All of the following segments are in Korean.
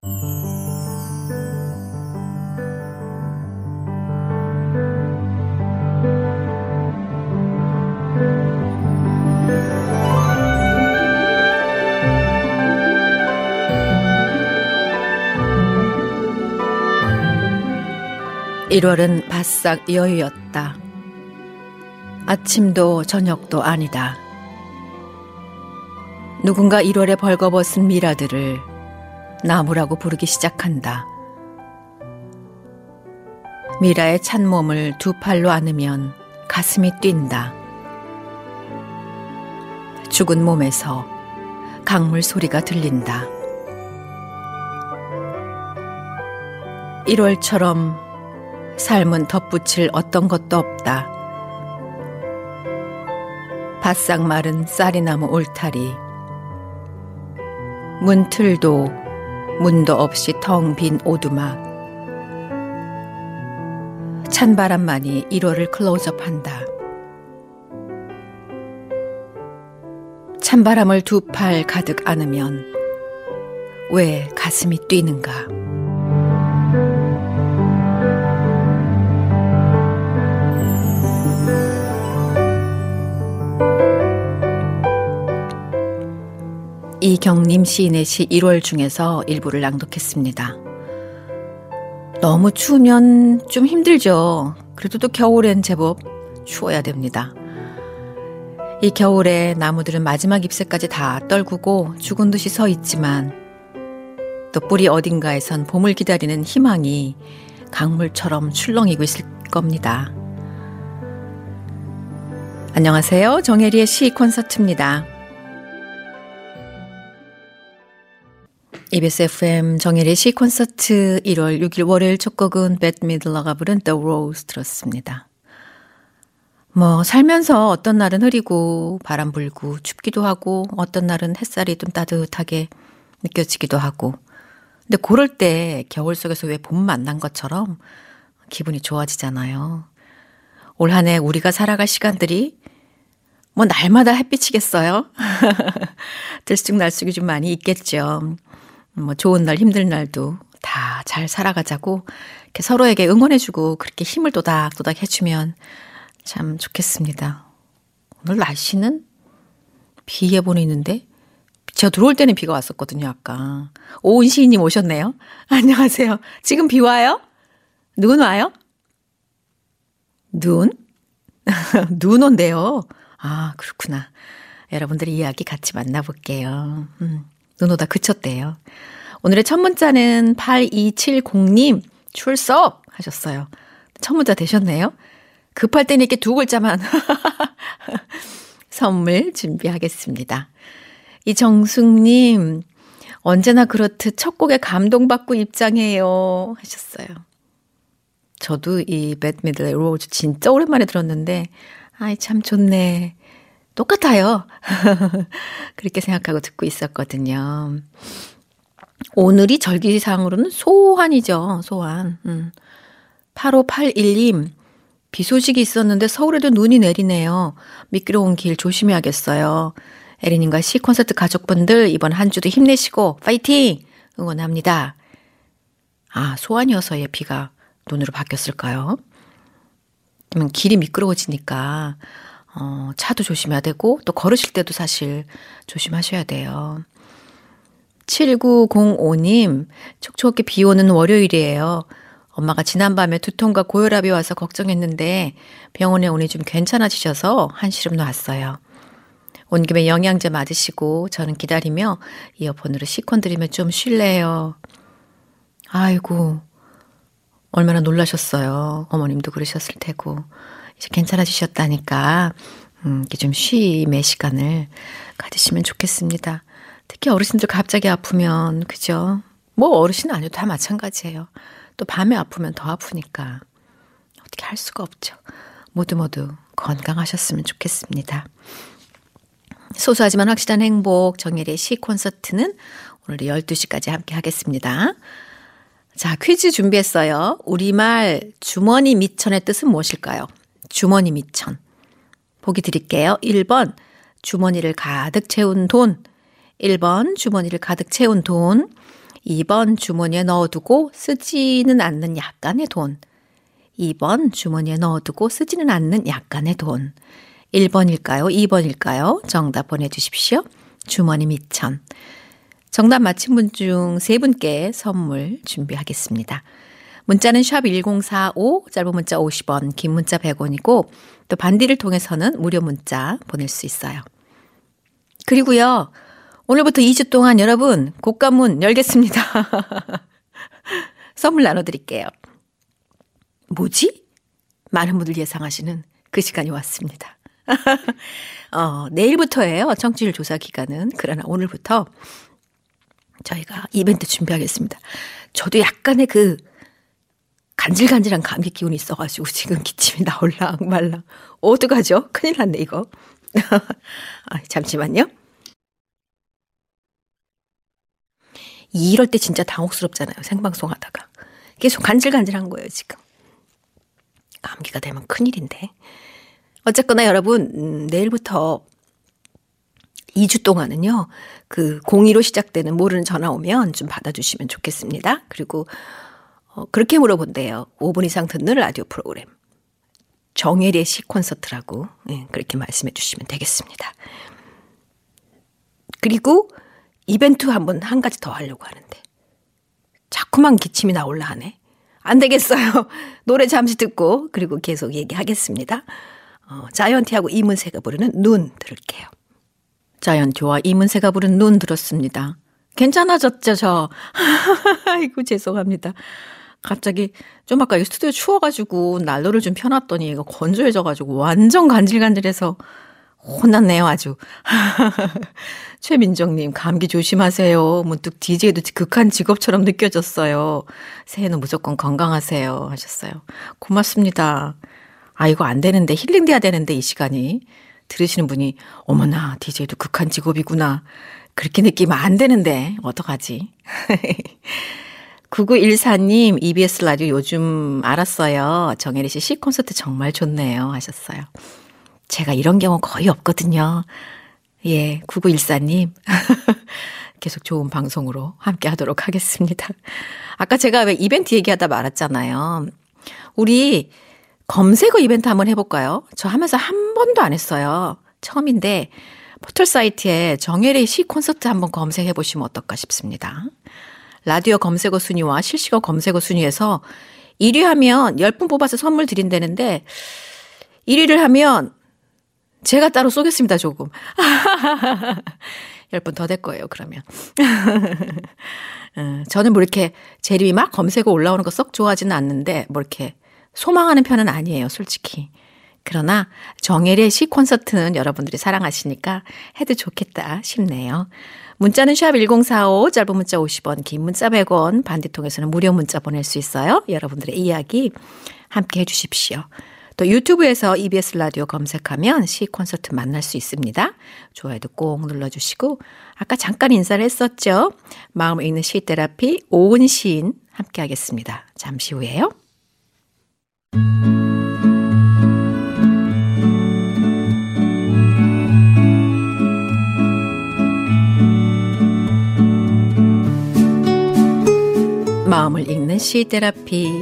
(1월은) 바싹 여유였다. 아침도 저녁도 아니다. 누군가 1월에 벌거벗은 미라들을 나무라고 부르기 시작한다. 미라의 찬 몸을 두 팔로 안으면 가슴이 뛴다. 죽은 몸에서 강물 소리가 들린다. 1월처럼 삶은 덧붙일 어떤 것도 없다. 바싹 마른 쌀이나무 울타리, 문틀도 문도 없이 텅 빈 오두막. 찬바람만이 1월을 클로즈업한다. 찬바람을 두 팔 가득 안으면 왜 가슴이 뛰는가? 이경림 시인의 시 1월 중에서 일부를 낭독했습니다. 너무 추우면 좀 힘들죠. 그래도 또 겨울엔 제법 추워야 됩니다. 이 겨울에 나무들은 마지막 잎새까지 다 떨구고 죽은 듯이 서 있지만 또 뿌리 어딘가에선 봄을 기다리는 희망이 강물처럼 출렁이고 있을 겁니다. 안녕하세요. 정혜리의 시 콘서트입니다. EBS FM 정혜리의 시 콘서트 1월 6일 월요일 첫 곡은 배트 미들러가 부른 The Rose 들었습니다. 살면서 어떤 날은 흐리고 바람 불고 춥기도 하고 어떤 날은 햇살이 좀 따뜻하게 느껴지기도 하고, 근데 그럴 때 겨울 속에서 왜 봄 만난 것처럼 기분이 좋아지잖아요. 올 한 해 우리가 살아갈 시간들이 날마다 햇빛이겠어요? 들쑥날쑥이 좀 많이 있겠죠. 좋은 날 힘든 날도 다 잘 살아가자고 이렇게 서로에게 응원해주고 그렇게 힘을 도닥도닥 해주면 참 좋겠습니다. 오늘 날씨는 비 예보는 있는데 제가 들어올 때는 비가 왔었거든요. 아까 오은 시인님 오셨네요. 안녕하세요. 지금 비 와요? 눈 와요? 눈? 눈 온대요. 아, 그렇구나. 여러분들의 이야기 같이 만나볼게요. 눈 오다 그쳤대요. 오늘의 첫 문자는 8270님 출석 하셨어요. 첫 문자 되셨네요. 급할 때는 이렇게 두 글자만 선물 준비하겠습니다. 이정숙님, 언제나 그렇듯 첫 곡에 감동받고 입장해요 하셨어요. 저도 이 배트 미들러의 로즈 진짜 오랜만에 들었는데 아이 참 좋네. 똑같아요. 그렇게 생각하고 듣고 있었거든요. 오늘이 절기상으로는 소환이죠. 소환. 8581님, 비 소식이 있었는데 서울에도 눈이 내리네요. 미끄러운 길 조심해야겠어요. 에리님과 시 콘서트 가족분들 이번 한 주도 힘내시고 파이팅! 응원합니다. 아, 소환이어서 비가 눈으로 바뀌었을까요? 그러면 길이 미끄러워지니까 차도 조심해야 되고 또 걸으실 때도 사실 조심하셔야 돼요. 7905님, 촉촉하게 비 오는 월요일이에요. 엄마가 지난밤에 두통과 고혈압이 와서 걱정했는데 병원에 오니 좀 괜찮아지셔서 한시름 놓았어요. 온 김에 영양제 맞으시고 저는 기다리며 이어폰으로 시콘 들으며 좀 쉴래요. 아이고, 얼마나 놀라셨어요. 어머님도 그러셨을 테고. 이제 괜찮아지셨다니까 이렇게 좀 쉼의 시간을 가지시면 좋겠습니다. 특히 어르신들 갑자기 아프면 그죠? 어르신 아니어도 다 마찬가지예요. 또 밤에 아프면 더 아프니까 어떻게 할 수가 없죠. 모두 건강하셨으면 좋겠습니다. 소소하지만 확실한 행복 정혜리의 시 콘서트는 오늘 12시까지 함께 하겠습니다. 자, 퀴즈 준비했어요. 우리말 주머니 미천의 뜻은 무엇일까요? 주머니 미천. 보기 드릴게요. 1번 주머니를 가득 채운 돈, 1번 주머니를 가득 채운 돈, 2번 주머니에 넣어두고 쓰지는 않는 약간의 돈. 2번 주머니에 넣어두고 쓰지는 않는 약간의 돈. 1번일까요? 2번일까요? 정답 보내주십시오. 주머니 미천. 정답 맞힌 분 중 3분께 선물 준비하겠습니다. 문자는 샵 1045, 짧은 문자 50원, 긴 문자 100원이고 또 반디를 통해서는 무료 문자 보낼 수 있어요. 그리고요. 오늘부터 2주 동안 여러분 곡간문 열겠습니다. 선물 나눠드릴게요. 뭐지? 많은 분들 예상하시는 그 시간이 왔습니다. 내일부터예요. 청취율 조사 기간은. 그러나 오늘부터 저희가 이벤트 준비하겠습니다. 저도 약간의 그 간질간질한 감기 기운이 있어가지고 지금 기침이 나올랑 말랑. 어떡하죠? 큰일 났네 이거. 잠시만요. 이럴 때 진짜 당혹스럽잖아요. 생방송 하다가. 계속 간질간질한 거예요 지금. 감기가 되면 큰일인데. 어쨌거나 여러분 내일부터 2주 동안은요. 그 02로 시작되는 모르는 전화 오면 좀 받아주시면 좋겠습니다. 그리고 그렇게 물어본대요. 5분 이상 듣는 라디오 프로그램. 정혜리의 시콘서트라고 그렇게 말씀해 주시면 되겠습니다. 그리고 이벤트 한 가지 더 하려고 하는데 자꾸만 기침이 나올라 하네. 안 되겠어요. 노래 잠시 듣고 그리고 계속 얘기하겠습니다. 자이언티하고 이문세가 부르는 눈 들을게요. 자이언티와 이문세가 부른 눈 들었습니다. 괜찮아졌죠 저. 아이고 죄송합니다. 갑자기 좀 아까 스튜디오 추워가지고 난로를 좀 펴놨더니 이거 건조해져가지고 완전 간질간질해서 혼났네요 아주. 최민정님 감기 조심하세요. 문득 DJ도 극한 직업처럼 느껴졌어요. 새해는 무조건 건강하세요 하셨어요. 고맙습니다. 아 이거 안 되는데 힐링돼야 되는데 이 시간이. 들으시는 분이 어머나 DJ도 극한 직업이구나. 그렇게 느끼면 안 되는데 어떡하지. 9914님 EBS 라디오 요즘 알았어요. 정혜리 씨 시콘서트 정말 좋네요 하셨어요. 제가 이런 경우 거의 없거든요. 예, 9914님 계속 좋은 방송으로 함께 하도록 하겠습니다. 아까 제가 왜 이벤트 얘기하다 말았잖아요. 우리 검색어 이벤트 한번 해볼까요? 저 하면서 한 번도 안 했어요. 처음인데 포털 사이트에 정혜리 시 콘서트 한번 검색해 보시면 어떨까 싶습니다. 라디오 검색어 순위와 실시간 검색어 순위에서 1위 하면 10분 뽑아서 선물 드린다는데 1위를 하면 제가 따로 쏘겠습니다. 조금. 10분 더 될 거예요. 그러면. 저는 뭐 이렇게 제 이름이 막 검색어 올라오는 거 썩 좋아하지는 않는데 뭐 이렇게 소망하는 편은 아니에요. 솔직히. 그러나 정혜리의 시 콘서트는 여러분들이 사랑하시니까 해도 좋겠다 싶네요. 문자는 샵 1045, 짧은 문자 50원, 긴 문자 100원, 반대통에서는 무료 문자 보낼 수 있어요. 여러분들의 이야기 함께 해주십시오. 또 유튜브에서 EBS 라디오 검색하면 시 콘서트 만날 수 있습니다. 좋아요도 꼭 눌러주시고 아까 잠깐 인사를 했었죠. 마음을 읽는 시 테라피 오은 시인 함께 하겠습니다. 잠시 후에요. 마음을 읽는 시 테라피.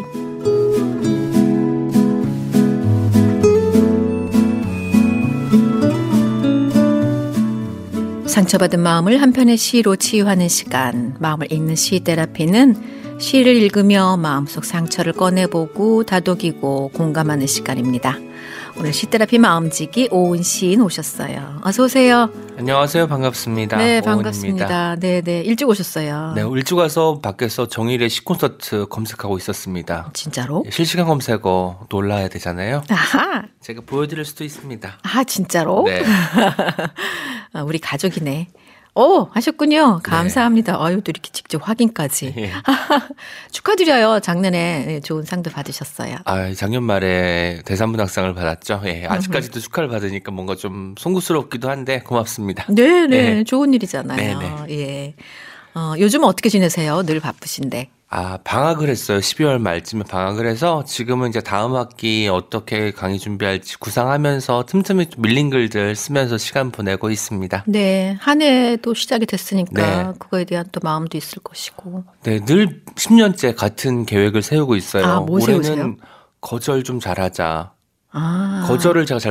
상처받은 마음을 한편의 시로 치유하는 시간. 마음을 읽는 시 테라피는 시를 읽으며 마음속 상처를 꺼내보고 다독이고 공감하는 시간입니다. 오늘 시테라피 마음지기 오은 시인 오셨어요. 어서 오세요. 안녕하세요. 반갑습니다. 네, 오은입니다. 반갑습니다. 네, 일찍 오셨어요. 네, 일찍 와서 밖에서 정일의 시콘서트 검색하고 있었습니다. 진짜로? 실시간 검색어 놀라야 되잖아요. 아하. 제가 보여드릴 수도 있습니다. 아, 진짜로? 네. 우리 가족이네. 오, 하셨군요. 감사합니다. 네. 또 이렇게 직접 확인까지. 예. 축하드려요. 작년에 좋은 상도 받으셨어요. 작년 말에 대산문학상을 받았죠. 예, 아직까지도 축하를 받으니까 뭔가 좀 송구스럽기도 한데 고맙습니다. 네네. 예. 좋은 일이잖아요. 네네. 예. 요즘은 어떻게 지내세요? 늘 바쁘신데. 방학을 했어요. 12월 말쯤에 방학을 해서 지금은 이제 다음 학기 어떻게 강의 준비할지 구상하면서 틈틈이 좀 밀린 글들 쓰면서 시간 보내고 있습니다. 네, 한 해도 시작이 됐으니까 네. 그거에 대한 또 마음도 있을 것이고. 네, 늘 10년째 같은 계획을 세우고 있어요. 뭐 세우세요? 올해는 거절 좀 잘하자. 아, 거절을 제가 잘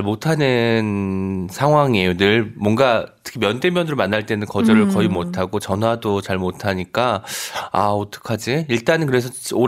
못하는 상황이에요. 늘 뭔가 특히 면대면으로 만날 때는 거절을 거의 못하고 전화도 잘 못하니까 어떡하지? 일단은 그래서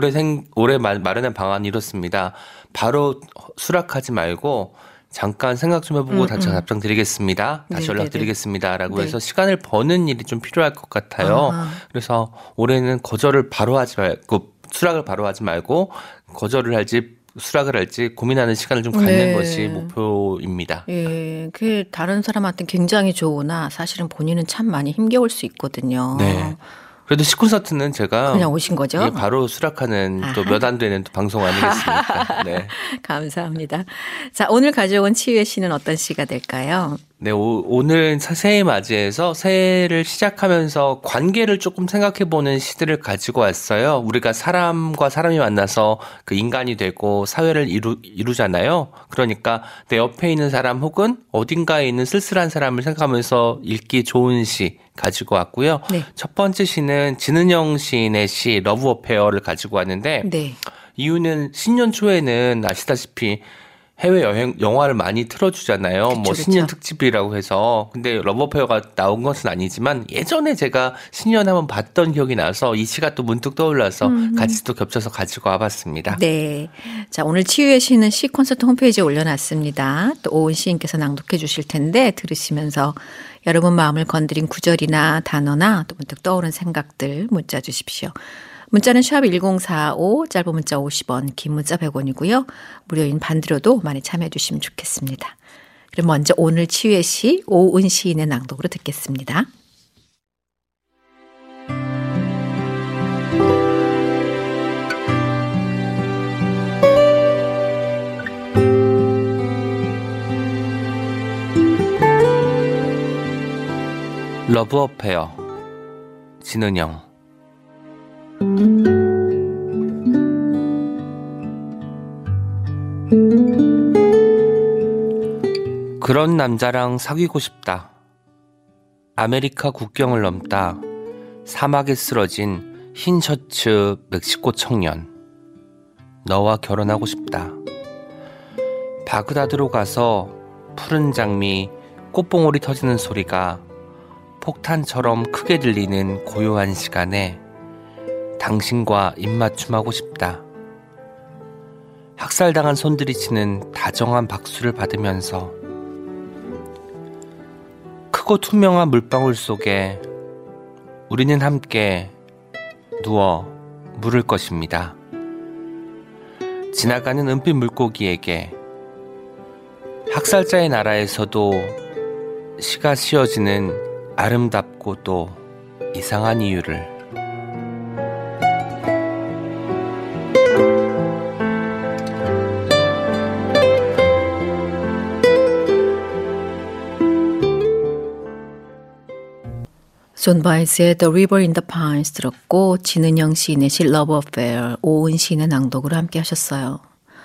올해 마련한 방안이 이렇습니다. 바로 수락하지 말고 잠깐 생각 좀 해보고 다시 답장 드리겠습니다. 다시 네네네. 연락드리겠습니다라고 네. 해서 시간을 버는 일이 좀 필요할 것 같아요. 그래서 올해는 거절을 바로 하지 말고 수락을 바로 하지 말고 거절을 할지 수락을 할지 고민하는 시간을 좀 갖는 네. 것이 목표입니다. 예, 그게 다른 사람한테 굉장히 좋으나 사실은 본인은 참 많이 힘겨울 수 있거든요. 네. 그래도 시콘서트는 제가 그냥 오신 거죠? 예, 바로 수락하는 또 몇 안 되는 또 방송 아니겠습니까? 네. 감사합니다. 자, 오늘 가져온 치유의 시는 어떤 시가 될까요? 네, 오늘 새해 맞이해서 새해를 시작하면서 관계를 조금 생각해보는 시들을 가지고 왔어요. 우리가 사람과 사람이 만나서 그 인간이 되고 사회를 이루잖아요. 그러니까 내 옆에 있는 사람 혹은 어딘가에 있는 쓸쓸한 사람을 생각하면서 읽기 좋은 시 가지고 왔고요. 네. 첫 번째 시는 진은영 시인의 시 러브 어페어를 가지고 왔는데 네. 이유는 신년 초에는 아시다시피 해외여행 영화를 많이 틀어주잖아요. 그쵸, 뭐 그쵸. 신년 특집이라고 해서. 근데 러브어페어가 나온 것은 아니지만 예전에 제가 신년 한번 봤던 기억이 나서 이 시가 또 문득 떠올라서 같이 또 겹쳐서 가지고 와봤습니다. 네. 자, 오늘 치유의 시는 시 콘서트 홈페이지에 올려놨습니다. 또 오은 시인께서 낭독해 주실 텐데 들으시면서 여러분 마음을 건드린 구절이나 단어나 또 문득 떠오른 생각들 문자 주십시오. 문자는 샵 1045, 짧은 문자 50원, 긴 문자 100원이고요. 무료인 반드로도 많이 참여해 주시면 좋겠습니다. 그럼 먼저 오늘 치유의 시 오은 시인의 낭독으로 듣겠습니다. 러브어페어 진은영. 그런 남자랑 사귀고 싶다. 아메리카 국경을 넘다 사막에 쓰러진 흰 셔츠 멕시코 청년. 너와 결혼하고 싶다. 바그다드로 가서 푸른 장미 꽃봉오리 터지는 소리가 폭탄처럼 크게 들리는 고요한 시간에 당신과 입맞춤하고 싶다. 학살당한 손들이 치는 다정한 박수를 받으면서 크고 투명한 물방울 속에 우리는 함께 누워 물을 것입니다. 지나가는 은빛 물고기에게 학살자의 나라에서도 시가 씌어지는 아름답고 또 이상한 이유를. 존 바이스의 The River in the Pines 들었고 진은영 시인의 시 Love Affair, 오은 시인의 낭독으로 함께 하셨어요.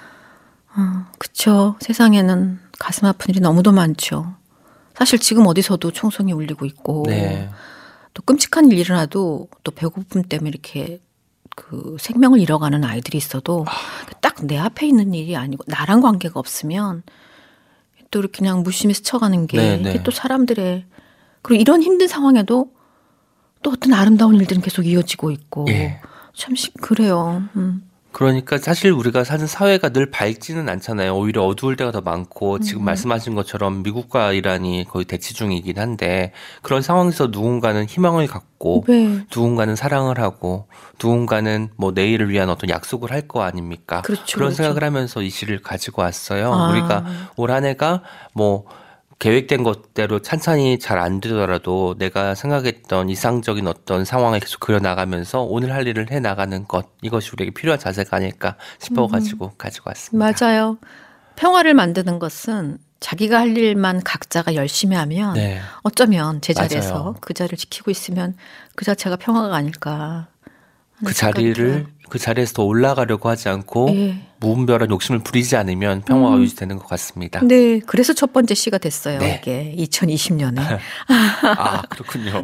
그쵸. 세상에는 가슴 아픈 일이 너무도 많죠. 사실 지금 어디서도 총성이 울리고 있고 네. 또 끔찍한 일이 일어나도 또 배고픔 때문에 이렇게 그 생명을 잃어가는 아이들이 있어도 딱 내 앞에 있는 일이 아니고 나랑 관계가 없으면 또 이렇게 그냥 무심히 스쳐가는 게 네, 네. 이게 또 사람들의 그리고 이런 힘든 상황에도 또 어떤 아름다운 일들은 계속 이어지고 있고 예. 참 그래요. 그러니까 사실 우리가 사는 사회가 늘 밝지는 않잖아요. 오히려 어두울 때가 더 많고 지금 말씀하신 것처럼 미국과 이란이 거의 대치 중이긴 한데 그런 상황에서 누군가는 희망을 갖고 네. 누군가는 사랑을 하고 누군가는 뭐 내일을 위한 어떤 약속을 할 거 아닙니까? 그렇죠, 그런 그렇죠. 생각을 하면서 이 시를 가지고 왔어요. 아. 우리가 올 한 해가 뭐 계획된 것대로 찬찬히 잘 안 되더라도 내가 생각했던 이상적인 어떤 상황을 계속 그려나가면서 오늘 할 일을 해나가는 것, 이것이 우리에게 필요한 자세가 아닐까 싶어가지고 가지고 왔습니다. 맞아요. 평화를 만드는 것은 자기가 할 일만 각자가 열심히 하면 네. 어쩌면 제자리에서 맞아요. 그 자리를 지키고 있으면 그 자체가 평화가 아닐까 그 자리에서 더 올라가려고 하지 않고 예. 무분별한 욕심을 부리지 않으면 평화가 유지되는 것 같습니다. 네, 그래서 첫 번째 시가 됐어요. 네. 이게 2020년에. 아, 그렇군요.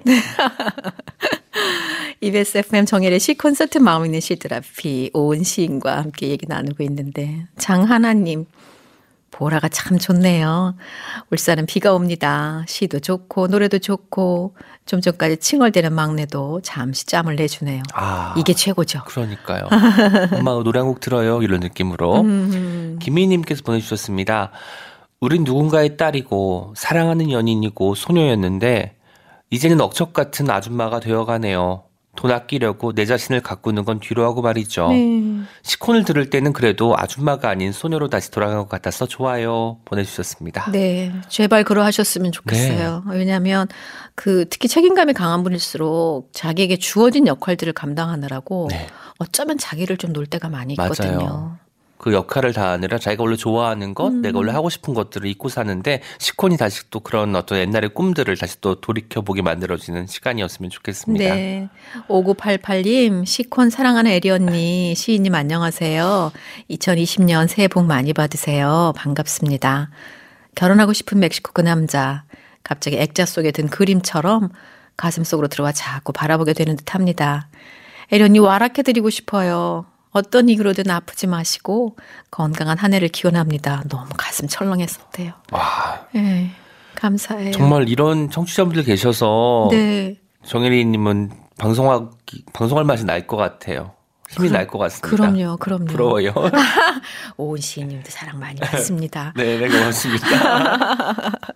EBS FM 정일의 시 콘서트 마음 있는 시드라피 오은 시인과 함께 얘기 나누고 있는데 장하나님 보라가 참 좋네요. 울산은 비가 옵니다. 시도 좋고 노래도 좋고 좀 전까지 칭얼대는 막내도 잠시 짬을 내주네요. 아, 이게 최고죠. 그러니까요. 엄마 노래 한 곡 들어요. 이런 느낌으로. 김희님께서 보내주셨습니다. 우린 누군가의 딸이고 사랑하는 연인이고 소녀였는데 이제는 억척 같은 아줌마가 되어가네요. 돈 아끼려고 내 자신을 가꾸는 건 뒤로 하고 말이죠. 네. 시콘을 들을 때는 그래도 아줌마가 아닌 소녀로 다시 돌아간 것 같아서 좋아요. 보내주셨습니다. 네, 제발 그러하셨으면 좋겠어요. 왜냐하면 특히 책임감이 강한 분일수록 자기에게 주어진 역할들을 감당하느라고 네. 어쩌면 자기를 좀 놓을 때가 많이 있거든요. 맞아요. 그 역할을 다하느라 자기가 원래 좋아하는 것, 내가 원래 하고 싶은 것들을 잊고 사는데 시콘이 다시 또 그런 어떤 옛날의 꿈들을 다시 또 돌이켜보게 만들어지는 시간이었으면 좋겠습니다. 네. 5988님, 시콘 사랑하는 에리 언니, 시인님 안녕하세요. 2020년 새해 복 많이 받으세요. 반갑습니다. 결혼하고 싶은 멕시코 그 남자, 갑자기 액자 속에 든 그림처럼 가슴 속으로 들어와 자꾸 바라보게 되는 듯합니다. 에리 언니 와락해드리고 싶어요. 어떤 이유로든 아프지 마시고 건강한 한 해를 기원합니다. 너무 가슴 철렁했었대요. 와, 네, 감사해요. 정말 이런 청취자분들 계셔서 네. 정혜리님은 방송할 맛이 날 것 같아요. 힘이 날 것 같습니다. 그럼요. 부러워요. 오은 시인님도 사랑 많이 받습니다. 네, 고맙습니다.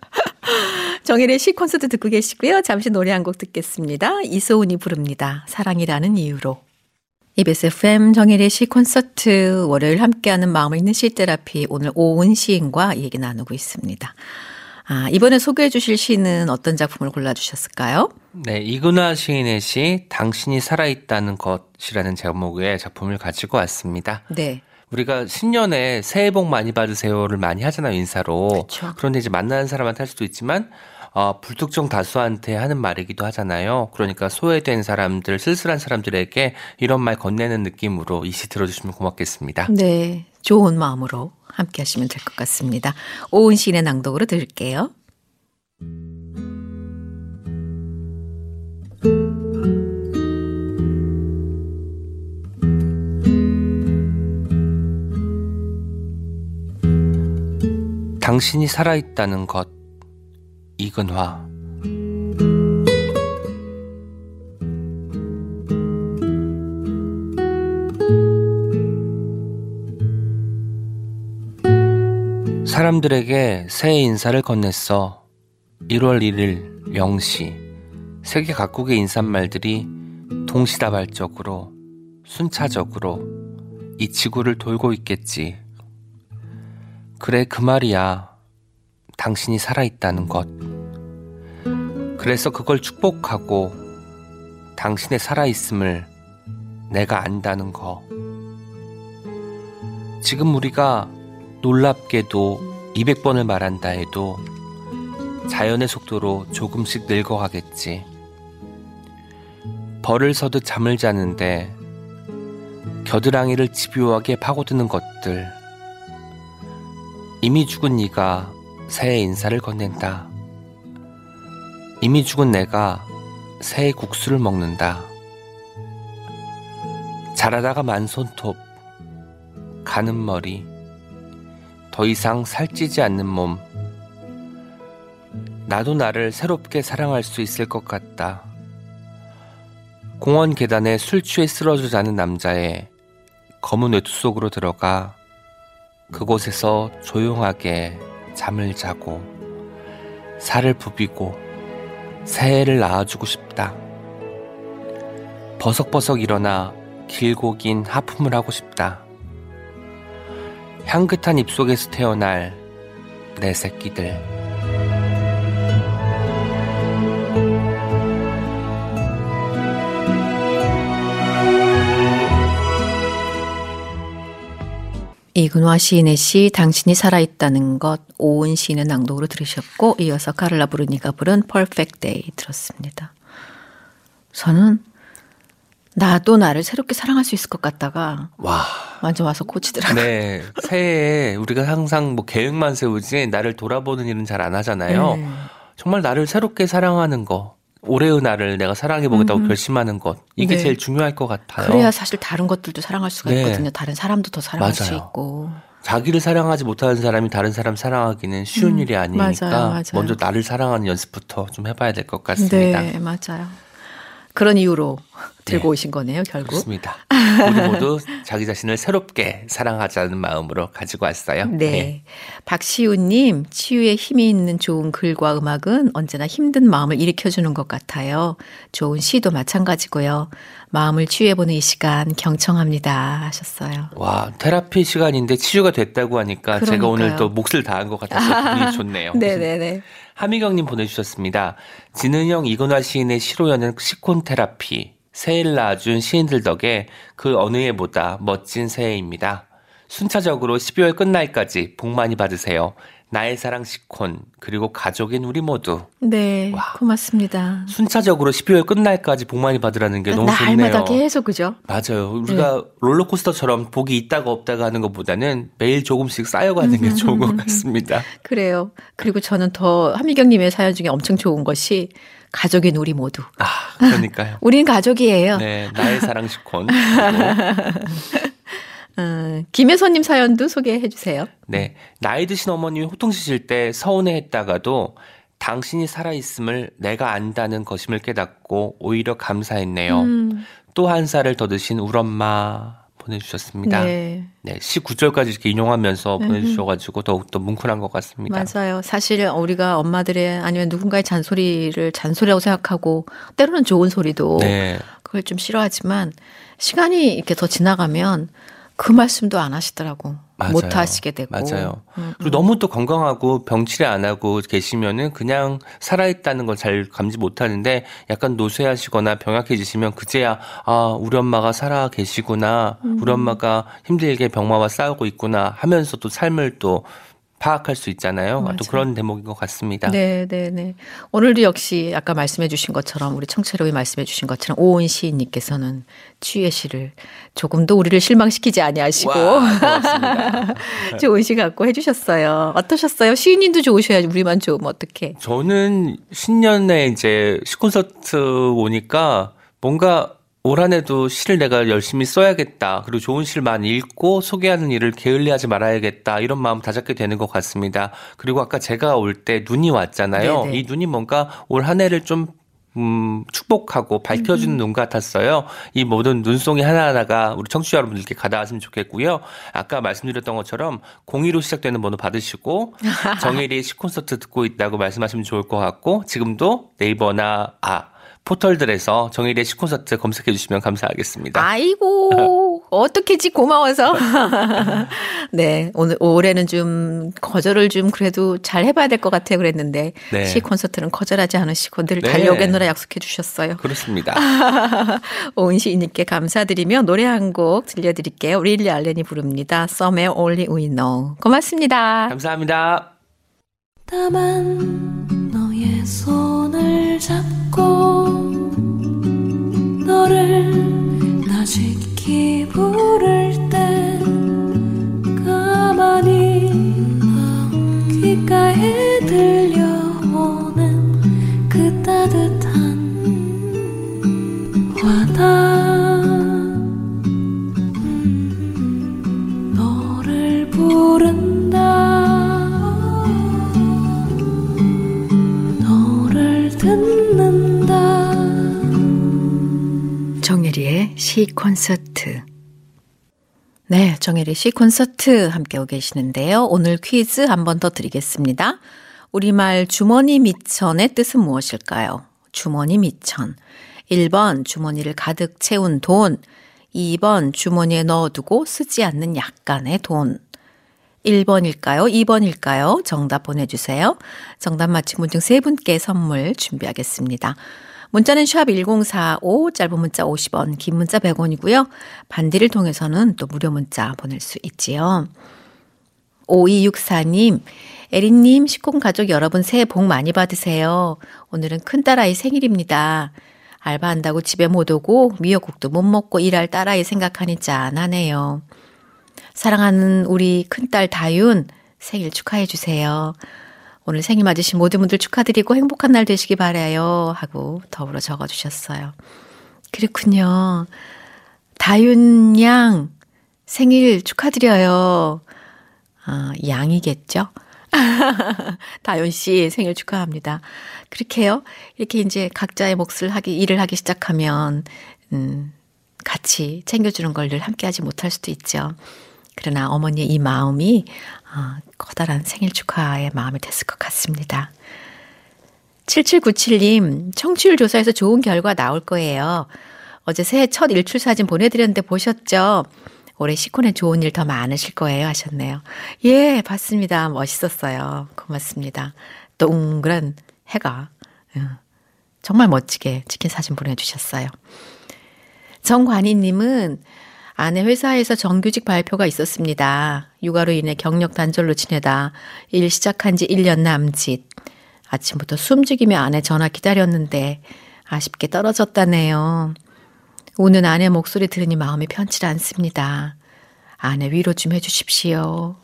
정일의 시 콘서트 듣고 계시고요. 잠시 노래 한 곡 듣겠습니다. 이소은이 부릅니다. 사랑이라는 이유로. EBS FM 정일의 시 콘서트 월요일 함께하는 마음을 읽는 시 테라피 오늘 오은 시인과 얘기 나누고 있습니다. 이번에 소개해 주실 시는 어떤 작품을 골라주셨을까요? 네, 이근화 시인의 시 당신이 살아있다는 것이라는 제목의 작품을 가지고 왔습니다. 네. 우리가 신년에 새해 복 많이 받으세요를 많이 하잖아요, 인사로. 그렇죠. 그런데 이제 만나는 사람한테 할 수도 있지만 불특정 다수한테 하는 말이기도 하잖아요. 그러니까 소외된 사람들, 쓸쓸한 사람들에게 이런 말 건네는 느낌으로 이 시 들어주시면 고맙겠습니다. 네, 좋은 마음으로 함께 하시면 될 것 같습니다. 오은 시인의 낭독으로 들을게요. 당신이 살아있다는 것, 이근화. 사람들에게 새해 인사를 건넸어. 1월 1일 0시 세계 각국의 인사말들이 동시다발적으로 순차적으로 이 지구를 돌고 있겠지. 그래, 그 말이야. 당신이 살아있다는 것. 그래서 그걸 축복하고 당신의 살아있음을 내가 안다는 거. 지금 우리가 놀랍게도 200번을 말한다 해도 자연의 속도로 조금씩 늙어가겠지. 벌을 서듯 잠을 자는데 겨드랑이를 집요하게 파고드는 것들. 이미 죽은 네가 새해 인사를 건넨다. 이미 죽은 내가 새해 국수를 먹는다. 자라다가 만 손톱, 가는 머리, 더 이상 살찌지 않는 몸. 나도 나를 새롭게 사랑할 수 있을 것 같다. 공원 계단에 술 취해 쓰러져 자는 남자의 검은 외투 속으로 들어가 그곳에서 조용하게 잠을 자고 살을 부비고 새해를 낳아주고 싶다. 버석버석 일어나 길고 긴 하품을 하고 싶다. 향긋한 입속에서 태어날 내 새끼들. 이근화 시인의 시 당신이 살아있다는 것, 오은 시인의 낭독으로 들으셨고 이어서 카를라 브루니가 부른 Perfect Day 들었습니다. 저는 나도 나를 새롭게 사랑할 수 있을 것 같다가 와. 완전 와서 고치더라고요. 네. 새해에 우리가 항상 뭐 계획만 세우지 나를 돌아보는 일은 잘 안 하잖아요. 정말 나를 새롭게 사랑하는 거. 올해의 나를 내가 사랑해보겠다고 결심하는 것. 이게 네. 제일 중요할 것 같아요. 그래야 사실 다른 것들도 사랑할 수가 네. 있거든요. 다른 사람도 더 사랑할 수 맞아요. 있고. 자기를 사랑하지 못하는 사람이 다른 사람 사랑하기는 쉬운 일이 아니니까 맞아요. 먼저 나를 사랑하는 연습부터 좀 해봐야 될 것 같습니다. 네, 맞아요. 그런 이유로 들고 네. 오신 거네요, 결국. 그렇습니다. 우리 모두 자기 자신을 새롭게 사랑하자는 마음으로 가지고 왔어요. 네. 박시우님, 치유에 힘이 있는 좋은 글과 음악은 언제나 힘든 마음을 일으켜주는 것 같아요. 좋은 시도 마찬가지고요. 마음을 치유해보는 이 시간 경청합니다 하셨어요. 와, 테라피 시간인데 치유가 됐다고 하니까 제가 그러니까요. 오늘 또 몫을 다한 것 같아서 기분이 좋네요. 네네네. 하미경님 보내주셨습니다. 진은영, 이건화 시인의 시로 여는 시콘 테라피. 새해를 낳아준 시인들 덕에 그 어느 해보다 멋진 새해입니다. 순차적으로 12월 끝날까지 복 많이 받으세요. 나의 사랑 시콘, 그리고 가족인 우리 모두. 네, 와. 고맙습니다. 순차적으로 12월 끝날까지 복 많이 받으라는 게 너무 좋네요. 날마다 계속 그죠? 맞아요. 우리가 롤러코스터처럼 복이 있다가 없다가 하는 것보다는 매일 조금씩 쌓여가는 게 좋은 것 같습니다. 그래요. 그리고 저는 더 한미경님의 사연 중에 엄청 좋은 것이 가족인 우리 모두. 아, 그러니까요. 우린 가족이에요. 네, 나의 사랑 시콘. 김혜선님 사연도 소개해 주세요. 네, 나이 드신 어머님이 호통치실 때 서운해했다가도 당신이 살아있음을 내가 안다는 것임을 깨닫고 오히려 감사했네요. 또 한 살을 더 드신 우리 엄마 보내주셨습니다. 네. 네, 19절까지 이렇게 인용하면서 보내주셔가지고 더욱더 뭉클한 것 같습니다. 맞아요. 사실 우리가 엄마들의 아니면 누군가의 잔소리를 잔소리라고 생각하고 때로는 좋은 소리도 네, 그걸 좀 싫어하지만 시간이 이렇게 더 지나가면 그 말씀도 안 하시더라고. 맞아요. 못 하시게 되고. 맞아요. 그리고 너무 또 건강하고 병치레 안 하고 계시면은 그냥 살아있다는 걸 잘 감지 못하는데 약간 노쇠하시거나 병약해지시면 그제야 아, 우리 엄마가 살아 계시구나. 우리 엄마가 힘들게 병마와 싸우고 있구나 하면서 또 삶을 또 파악할 수 있잖아요. 맞아요. 또 그런 대목인 것 같습니다. 네, 네, 네. 오늘도 역시 아까 말씀해 주신 것처럼 우리 청취자분이 말씀해 주신 것처럼 오은 시인님께서는 치유의 시를 조금도 우리를 실망시키지 아니하시고 와, 고맙습니다. 좋은 시 갖고 해주셨어요. 어떠셨어요? 시인님도 좋으셔야지 우리만 좋으면 어떡해. 저는 신년에 이제 시콘서트 오니까 뭔가 올 한 해도 시를 내가 열심히 써야겠다. 그리고 좋은 시를 많이 읽고 소개하는 일을 게을리하지 말아야겠다. 이런 마음 다잡게 되는 것 같습니다. 그리고 아까 제가 올 때 눈이 왔잖아요. 네네. 이 눈이 뭔가 올 한 해를 좀 축복하고 밝혀주는 눈 같았어요. 이 모든 눈송이 하나하나가 우리 청취자 여러분들께 가닿았으면 좋겠고요. 아까 말씀드렸던 것처럼 02로 시작되는 번호 받으시고 정혜리의 시콘서트 듣고 있다고 말씀하시면 좋을 것 같고 지금도 네이버나 포털들에서 정혜리의 시콘서트 검색해 주시면 감사하겠습니다. 아이고, 어떡해지 고마워서. 네, 올해는 좀 거절을 좀 그래도 잘 해봐야 될 것 같아요 그랬는데 네. 시 콘서트는 거절하지 않으시고 늘 네. 달려오겠노라 약속해 주셨어요. 그렇습니다. 오은 시인님께 감사드리며 노래 한 곡 들려드릴게요. 릴리 알렌이 부릅니다. Somewhere Only We Know. 고맙습니다. 감사합니다. 다만 너의 손을 잡고 너를 나직히 부를 때 가만히 귓가에 들려오는 그 따뜻한 와닿음 너를 부른다 너를 듣는다 정혜리의 시 콘서트. 네, 정혜리 시 콘서트 함께하고 계시는데요. 오늘 퀴즈 한 번 더 드리겠습니다. 우리말 주머니 미천의 뜻은 무엇일까요? 주머니 미천. 1번 주머니를 가득 채운 돈. 2번 주머니에 넣어두고 쓰지 않는 약간의 돈. 1번일까요? 2번일까요? 정답 보내주세요. 정답 맞힌 분 중 3분께 선물 준비하겠습니다. 문자는 샵 1045, 짧은 문자 50원, 긴 문자 100원이고요. 반디를 통해서는 또 무료 문자 보낼 수 있지요. 5264님, 에리님, 식콩 가족 여러분 새해 복 많이 받으세요. 오늘은 큰딸아이 생일입니다. 알바한다고 집에 못 오고 미역국도 못 먹고 일할 딸아이 생각하니 짠하네요. 사랑하는 우리 큰딸 다윤 생일 축하해 주세요. 오늘 생일 맞으신 모든 분들 축하드리고 행복한 날 되시기 바라요 하고 더불어 적어주셨어요. 그렇군요. 다윤 양 생일 축하드려요. 양이겠죠? 다윤 씨 생일 축하합니다. 그렇게요. 이렇게 이제 각자의 몫을 일을 하기 시작하면 같이 챙겨주는 걸 늘 함께 하지 못할 수도 있죠. 그러나 어머니의 이 마음이 커다란 생일 축하의 마음이 됐을 것 같습니다. 7797님, 청취율 조사에서 좋은 결과 나올 거예요. 어제 새해 첫 일출 사진 보내드렸는데 보셨죠? 올해 시콘에 좋은 일 더 많으실 거예요 하셨네요. 예, 봤습니다. 멋있었어요. 고맙습니다. 동그란 해가 정말 멋지게 찍힌 사진 보내주셨어요. 정관희님은 아내 회사에서 정규직 발표가 있었습니다. 육아로 인해 경력 단절로 지내다 일 시작한 지 1년 남짓. 아침부터 숨죽이며 아내 전화 기다렸는데 아쉽게 떨어졌다네요. 우는 아내 목소리 들으니 마음이 편치 않습니다. 아내 위로 좀 해주십시오.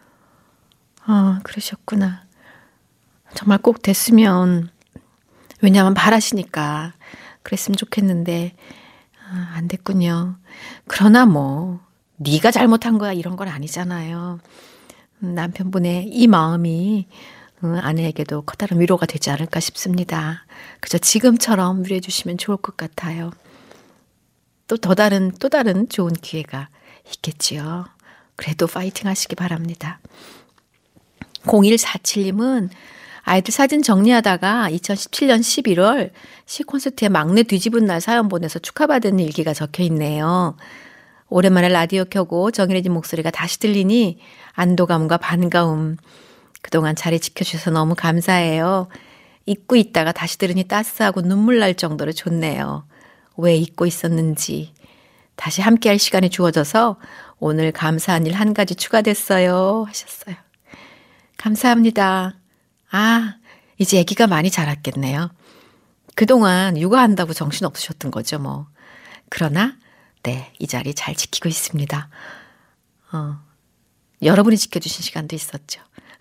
그러셨구나. 정말 꼭 됐으면, 왜냐하면 바라시니까 그랬으면 좋겠는데 안 됐군요. 그러나 뭐 네가 잘못한 거야 이런 건 아니잖아요. 남편분의 이 마음이 아내에게도 커다란 위로가 되지 않을까 싶습니다. 그저 지금처럼 위로해 주시면 좋을 것 같아요. 또 다른 좋은 기회가 있겠지요. 그래도 파이팅 하시기 바랍니다. 0147님은 아이들 사진 정리하다가 2017년 11월 시콘서트에 막내 뒤집은 날 사연 보내서 축하받은 일기가 적혀 있네요. 오랜만에 라디오 켜고 정일해진 목소리가 다시 들리니 안도감과 반가움. 그동안 자리 지켜주셔서 너무 감사해요. 잊고 있다가 다시 들으니 따스하고 눈물 날 정도로 좋네요. 왜 잊고 있었는지. 다시 함께할 시간이 주어져서 오늘 감사한 일 한 가지 추가됐어요 하셨어요. 감사합니다. 이제 아기가 많이 자랐겠네요. 그동안 육아한다고 정신 없으셨던 거죠 뭐. 그러나 네, 이 자리 잘 지키고 있습니다. 여러분이 지켜주신 시간도 있었죠.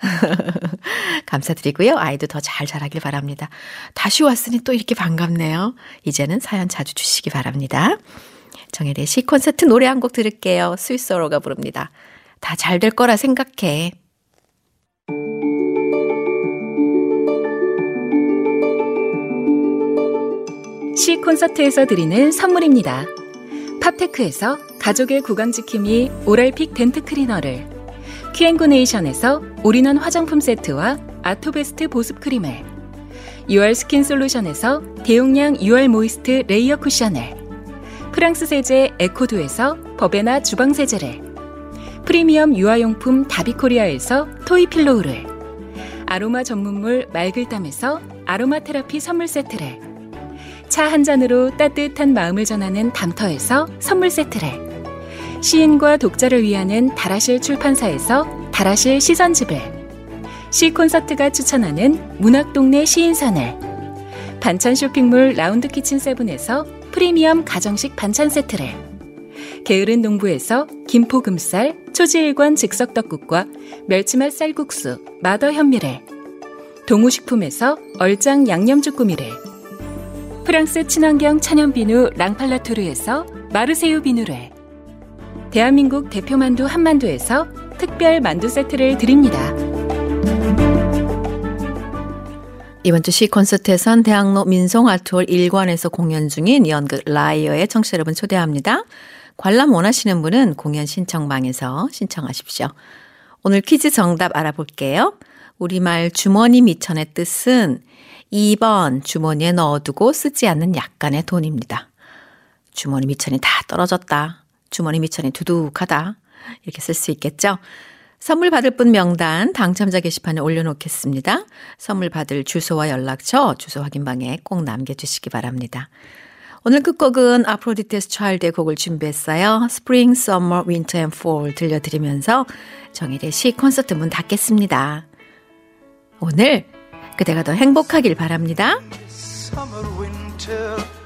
감사드리고요. 아이도 더 잘 자라길 바랍니다. 다시 왔으니 또 이렇게 반갑네요. 이제는 사연 자주 주시기 바랍니다. 정혜리의 시콘서트 노래 한 곡 들을게요. 스위스어로가 부릅니다. 다 잘 될 거라 생각해. 시콘서트에서 드리는 선물입니다. 팝테크에서 가족의 구강지킴이 오랄픽 덴트 클리너를, 큐앤고네이션에서 올인원 화장품 세트와 아토베스트 보습크림을, UR 스킨 솔루션에서 대용량 UR 모이스트 레이어 쿠션을, 프랑스 세제 에코두에서 버베나 주방세제를, 프리미엄 유아용품 다비코리아에서 토이필로우를, 아로마 전문물 말글담에서 아로마 테라피 선물 세트를, 차 한 잔으로 따뜻한 마음을 전하는 담터에서 선물 세트를, 시인과 독자를 위하는 다라실 출판사에서 다라실 시선집을, 시콘서트가 추천하는 문학동네 시인선을, 반찬 쇼핑몰 라운드키친 세븐에서 프리미엄 가정식 반찬 세트를, 게으른 농부에서 김포금쌀, 초지일관 즉석떡국과 멸치맛 쌀국수, 마더 현미를, 동우식품에서 얼짱 양념주꾸미를, 프랑스 친환경 천연비누 랑팔라토르에서 마르세유 비누를, 대한민국 대표만두 한만두에서 특별 만두 세트를 드립니다. 이번 주 시콘서트에선 대학로 민속아트홀 1관에서 공연 중인 연극 라이어의 청취자 여러분 초대합니다. 관람 원하시는 분은 공연 신청방에서 신청하십시오. 오늘 퀴즈 정답 알아볼게요. 우리말 주머니 미천의 뜻은 2번 주머니에 넣어두고 쓰지 않는 약간의 돈입니다. 주머니 미천이 다 떨어졌다. 주머니 미천이 두둑하다. 이렇게 쓸 수 있겠죠? 선물 받을 분 명단 당첨자 게시판에 올려놓겠습니다. 선물 받을 주소와 연락처, 주소 확인방에 꼭 남겨주시기 바랍니다. 오늘 끝곡은 아프로디테스 차일드의 곡을 준비했어요. Spring, Summer, Winter and Fall 들려드리면서 정일의 시 콘서트 문 닫겠습니다. 오늘 그대가 더 행복하길 바랍니다. Summer, winter